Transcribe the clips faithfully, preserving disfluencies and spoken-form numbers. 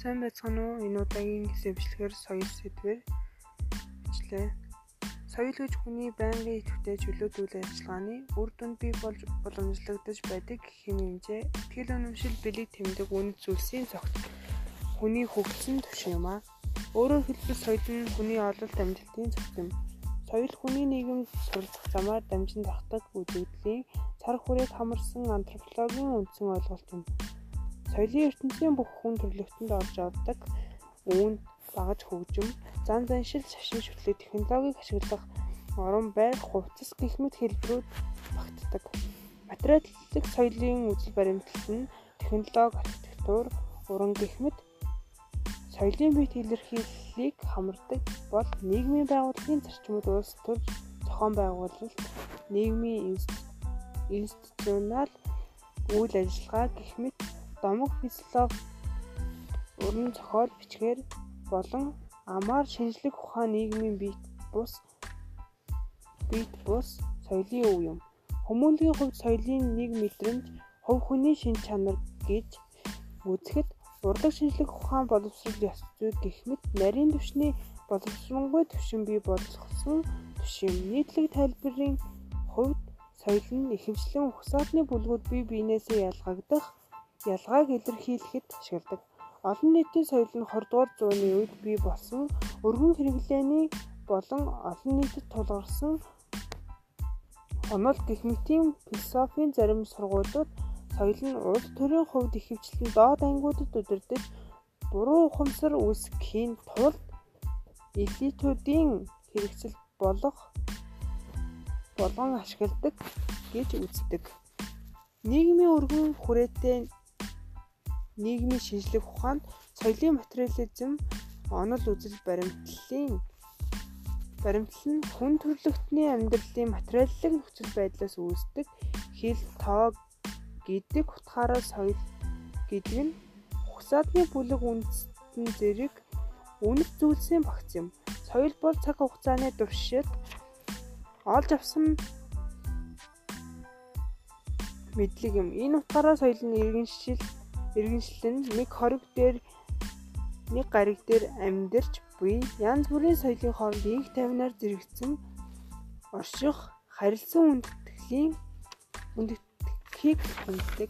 сайн байцгаана уу? Энэ удаагийн сэвшлэгээр соёл сэдвээр бичлээ. Соёл гэж хүний байнгын идэвхтэй чөлөөт үйл ажиллагааны үр дүнд бий болж уламжлагдаж байдаг хэм хэмжээ, итгэл үнэмшил, бэлэг тэмдэг үнэт зүйлсийн цогт хүний хөгжсөн түвшин юм аа. Өөрөөр хэлбэл соёл нь хүний ололт амжилтын цогт юм. Соёл хүний нийгэмд суралцах замаар дамжин тогтдог үзэгдлийн цар хүрээг хамарсан антропологийн үндсэн ойлголт юм. Соёлын ертөнцийн бүх хүн төрлөختөнд орж авдаг үүнд багаж хөгжим, зан заншил, шашин шүтлэг, технологиг ашиглах орон байр, хувцас гэх мэт хэлбэрүүд багтдаг. Материаллык соёлын үзэл баримтлал нь технологи, архитектур, уран гэх мэт соёлын бит илэрхийллийг хамардаг бол нийгмийн байгууллагын зарчмууд улс төр зохион байгуулалт, нийгмийн институционал үйл ажиллагаа гэх мэт домог физиологи, уран зохиол, бичгээр болон амаар шинжлэх ухаан нийгмийн бит бус бит бус соёлын өв юм. Хүмүүнлэгийн хувьд соёлын нэг мэдрэмж, хувь хүний шин чанар гэж үзэхэд урлаг шинжлэх ухаан боловсрол ёс зүй гэх мэт нарийн түвшний боловсронгүй түвшин бий болгосон түвшин. Нийтлэг тайлбарын хувьд соёл нь ихэвчлэн угсаатны бүлгүүд бие биенээсээ ялгагдах ялгааг илэрхийлэхэд ашигладаг. Олон нийтийн соёл нь хордугаар зууны үед бий болсон өргөн хэрэглээний болон олон нийтэд тулгарсан онол гэх мэтийн философийн зарим сургуулиуд соёл нь улс төрийн хувьд ихэвчлэн доод ангиудад удирдах буруу ухамсар үүсгэхийн тулд элитүүдийн хэрэгцэл болох болгон ашигладаг гэж үздэг. Нийгмийн өргөн хүрээтэй нийгмийн шинжлэх ухаанд соёлын материализм онол үзэл баримтлалын баримтлал нь хүн төрлөختний амьдралын материаллык нөхцөл байдлаас үүсдэг хэл, тоо гэдэг утгаараа соёл гэдэг нь угсаатны бүлэг үндэстэн зэрэг үнэт зүйлсийн багц юм. Соёл бол цаг хугацааны туршид олж авсан мэдлэг юм. Энэ утгаараа соёл нь иргэншил иргэншил нь нэг хориг дээр нэг гариг дээр амьдарч буй янз бүрийн соёлын хооронд инх тайвнаар зэрэгцэн орших харилцан үндэтгэлийн үндэтгэхийг хүндэдэг.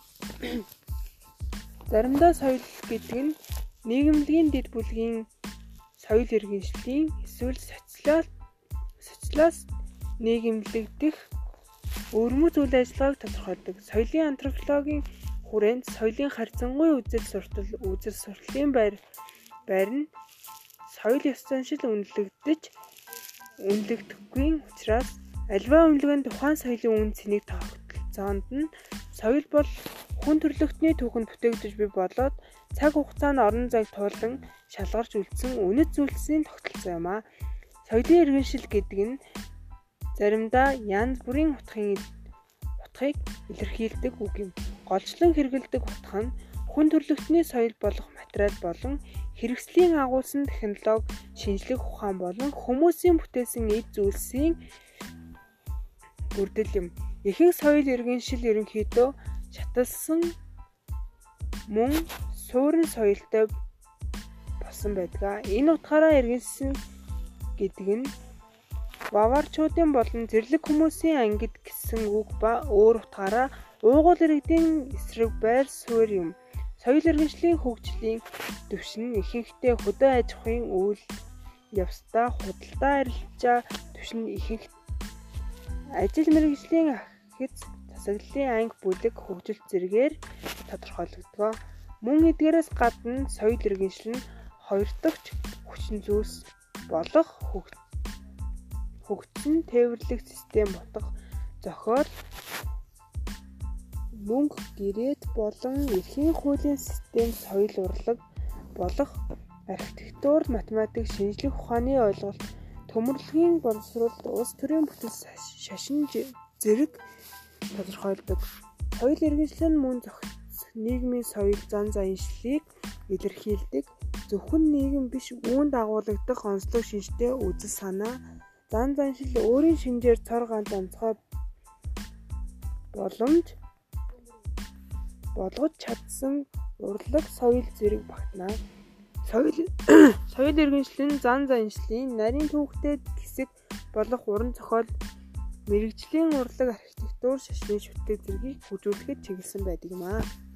Заримдаа соёл гэдэг нь нийгэмлэгийн дэд бүлгийн соёл иргэншлийн эсвэл социал социалист нийгэмлэгдэх өрмөц үйл ажиллагааг тодорхойлдог. Соёлын антропологийн хүрээнд соёлын харьцангуй үзэл суртал үзэл сурталын байр байр нь соёл ёс заншил үнэлэгдэж үнэлэгдэхгүй учраас альва үнэлгээнд тухайн соёлын үн цэнийг тогтолцоонд нь соёл бол хүн төрлөختний түүхэнд бүтээгдэж буй болоод цаг хугацаанд орон зайг туулан шалгарч үлдсэн үнэт зүйлсийн тогтолцоо юм аа. Соёлын иргэншил гэдэг нь заримдаа янз бүрийн утгын утгыг илэрхийлдэг үг юм. Голчлон хэрэгэлдэг утга нь хүн төрлөختний соёл болох материал болон хэрэгслийн агуулсан технологи, шинжлэх ухаан болон хүмүүсийн бүтээсэн эд зүйлсийн бүрдэл юм. Ихэнх соёл иргэншил ерөнхийдөө шаталсан мөн суурин соёлтой болсон байдаг. Энэ утгаараа иргэншил гэдэг нь баварчуудын болон зэрлэг хүмүүсийн ангид гэсэн үг ба өөр утгаараа уугуул иргэдийн эсрэг байр суурь юм. Соёл иргэншлийн хөгжлийн түвшин нь ихэнхдээ хөдөө аж ахуйн үйл явцдаа худалдаа арилжаа түвшин ихэнх ажил мэргэжлийн ахиц засаглалын анги бүлэг хөгжил зэргээр тодорхойлогддог. Мөн эдгээрээс гадна соёл иргэншил нь хоёр дахь хүчин зүйлс болох хөгжсөн тээвэрлэх систем ботго зохиол мөнгө гэрээт болон эрхийн хуулийн систем соёл урлаг болох архитектур, математик, шинжлэх ухааны ойлголт, төмөрлөгийн боловсролд улс төрийн бүтэц шашин зэрэг тодорхойлдог. Соёл иргэншил нь мөн зохиц нийгмийн соёл зан заншлыг илэрхийлдэг. Зөвхөн нийгэм биш үүнд агуулгадах онцлог шинжтэй үзэл санаа, зан заншил өөрийн шинжээр цор ганц онцгой боломж болгож чадсан урлаг соёл зэрэг багтана. Соёл соёл иргэншил нь зан заншлийн, нарийн түүхтэй хэсэг болох уран зохиол, мэргэжлийн урлаг, архитектур, шашны шүтэг зэргийг үзүүлэхэд чиглэсэн байдаг юм аа.